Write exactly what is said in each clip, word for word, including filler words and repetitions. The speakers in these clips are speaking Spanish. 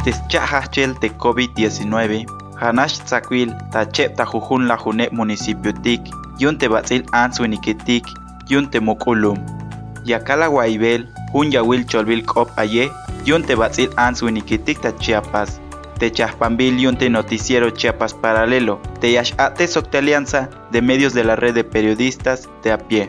Teschahachel de COVID diecinueve, Hanash Tzakwil, Tachep Tajujun la June municipio Tik, Yun te Batzil Ansuiniketik, Yun te Mukulum. Yakala Guaibel, Jun Yawil Cholbil Kop Aye, Yun te Batzil Ansuiniketik ta Chiapas. Te Chahpambil Yun te Noticiero Chiapas Paralelo, te Yashate Socte Alianza de Medios de la Red de Periodistas de a pie.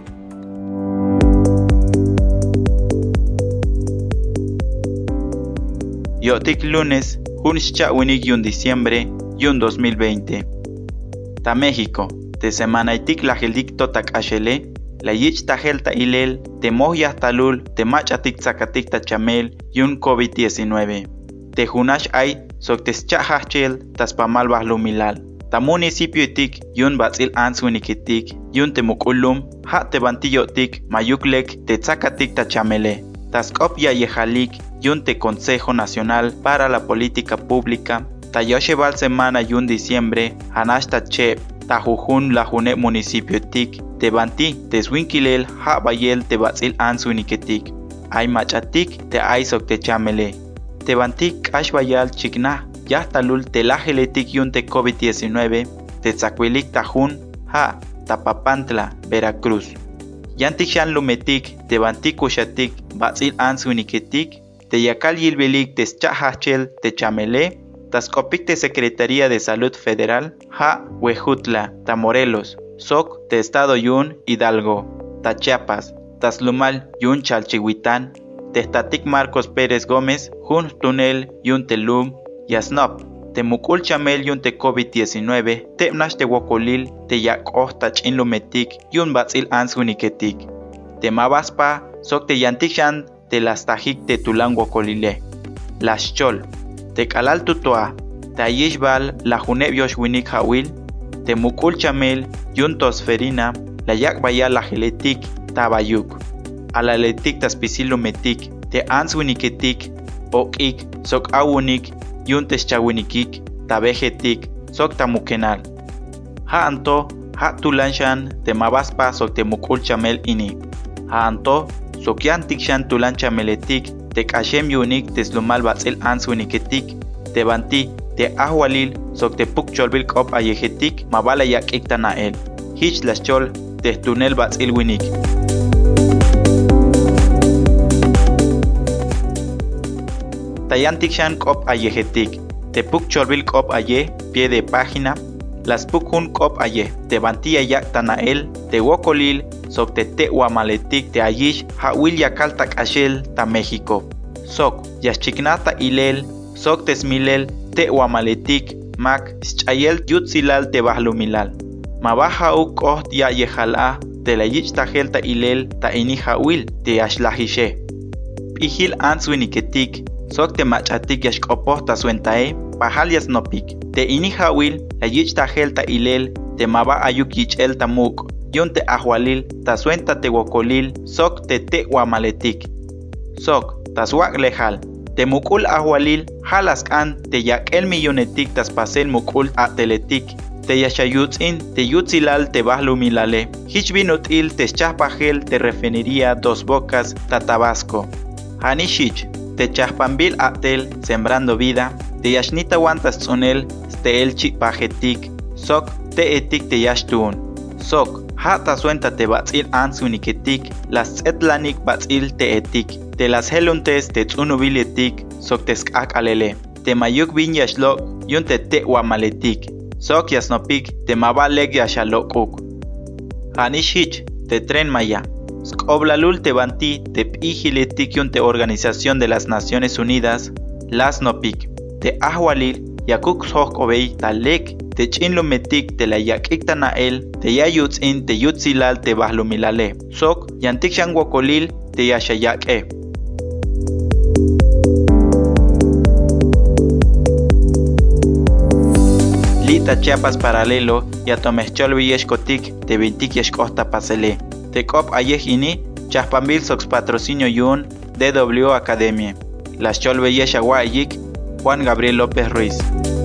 Yotik lunes, Jun Shchawinik Yun diciembre, Yun dos mil veinte. Ta México, te Semanaitik la Geldik Totak Ashele, la Yich Tajelta Ilel, te Mohyah Talul, te Machatik Zakatik ta Chamel, Yun COVID diecinueve. Te Junash Ay, Soctes Chahachel, Taspamal Bahlumilal. Ta municipio Itik, Yun Batzil Ansuinikitik, Yun te Mukulum, Ha te Bantillotik, Mayuklek, te Zakatik ta Chamele. Taskop ya Yehalik, Yun te Consejo Nacional para la Política Pública, Tayoshebal Semana Yun diciembre, Hanash Tachep, Tajujun la June municipio Tik, te Banti, te Swinkilel, Ha Bayel te Batzil Ansuiniketik, Ay Machatik, te Aizok te Chamele. Te Bantik Ashbayal Chikna, Yahtalul te Lajeletik Yun te COVID diecinueve, te Tzacuilik Tajun, Ha, Tapapantla, Veracruz. Yantikshan Lumetik, te Bantik Ushatik, Batzil Ansuiniketik, te Yakal Yilbelik te Schahachel, te Chamele, Tascopik te Secretaría de Salud Federal, Ha, Huejutla, ta Morelos, Soc, te Estado Yun, Hidalgo, ta Chiapas, Taslumal Yun Chalchihuitán, te Statik Marcos Pérez Gómez, Jun Tunel Yun Telum, Yasnop, te Mukul Chamel Yun te COVID diecinueve, te Mnash te Wokolil, te Yakoh ta Chinlumetik, Yun Batzil Ansuiniketik, te Mabaspa, Soc te Yantikshan, te Lastajik te Tulan Wokolile, Las Chol, te Kalal Tutoa, te Ayishbal la Juneb Yoshwinik Hawil, te Mukul Chamel Yun Tosferina, la Yakbaya la Geletik, Tabayuk, Alaletik Taspicilumetik, te Ansuiniketik, Okik, Soc Awunik, Yun Teschawunikik, Tabejetik, Soc Tamukenal. Ha Anto, Ha Tulanshan, te Mabaspa, Soc te Mukul Chamel Ini. Ha Anto, Soc Yantikshan Tulan Chameletik, te Kashem Yunik, te Slumal Batzil Ansuiniketik, te Banti, te Ahualil, Soc te Puk Cholbil Kop Ayejetik, Mabala Yakik Tanael. Hich Las Chol, te Tunel Batzil Winik. Tayantikshan Kop Ayejetik, te Puk Cholbil Kop Aye, pie de página, las Pukun Kop Aye, te Banti Ayak Tanael, te Wokolil, Soc te Te Huamaletik, te Ayish, Hawil Yakal Tak Ashel, ta México. Soc, Yashchiknata Ilel, Soc te Smilel, te Huamaletik, Mac, Schayel Yutzilal te Bahlumilal. Mabaja Uk Oht Ya Yehala, te la Yich Tajelta Ilel, ta Ini Hawil, te Ashlahishe. Pihil Ansuiniketik, Soc te Machatik Yashkopoh ta Suentae, Pahal Yasnopik, te Ini Hawil, la Yich Tajelta Ilel, te Maba Ayuk Yichel Tamuk, Yun te Ahualil, ta Suenta te Wokolil, Soc te Te Huamaletik. Soc, Taswak Lejal, te Mukul Ahualil, Halaskan, te Yakel Millonetik tas Pasel Mukul Ateletik, te Yashayutzin, te Yutzilal te Bahlumilale, Hichbinutil te Chahpajel te Refinería Dos Bocas, ta Tabasco. Hanishich, te Chahpambil Atel, Sembrando Vida, te Yashnita Wantas Tzunel, te Elchi Pajetik, Soc te Etik te Yashtun. Soc, Hata Suenta te Batzil Ansuiniketik, las Etlanik Batzil te Etik, te las Heluntes te Tzunubiletik, Soc te Skak Alele, te Mayuk Bin Yashlok, Yun te Te Huamaletik, Soc Yasnopik, te Mabalek Yashalokuk. Hanishich, te Tren Maya, Skoblalul te Banti, te Pijiletik Yun te Organización de las Naciones Unidas, Las Nopik, te Ahualil, Yakuk Sohkobei Talek, te Chinlumetik, te la Yakik Tanael, te Yayutzin, te Yutzilal te Bahlumilale, Soc, Yantikshan Wokolil, te Yashayake. Lita Chiapas Paralelo, Yatomechcholvi Yeshkotik, te Vintik Yeshkosta Pasele, te Kop Ayejini, Chahpambil Sox Patrocinio Yun, D W Academia, Las Cholve Yeshawayik, Juan Gabriel López Ruiz.